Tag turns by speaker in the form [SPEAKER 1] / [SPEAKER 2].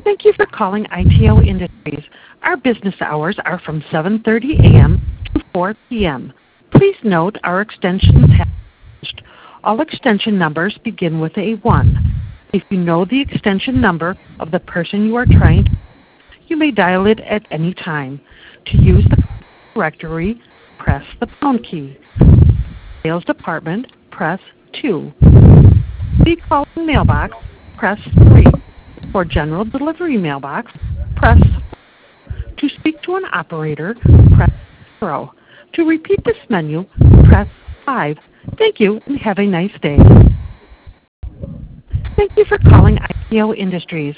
[SPEAKER 1] Thank you for calling ITO Industries. Our business hours are from 7:30 a.m. to 4 p.m. Please note our extensions have changed. All extension numbers begin with a 1. If you know the extension number of the person you are trying to reach, you may dial it at any time. To use the directory, press the pound key. Sales department, press 2. The calling mailbox, press 3. For general delivery mailbox, press 4. To speak to an operator, press 0. To repeat this menu, press 5. Thank you and have a nice day. Thank you for calling ITO Industries.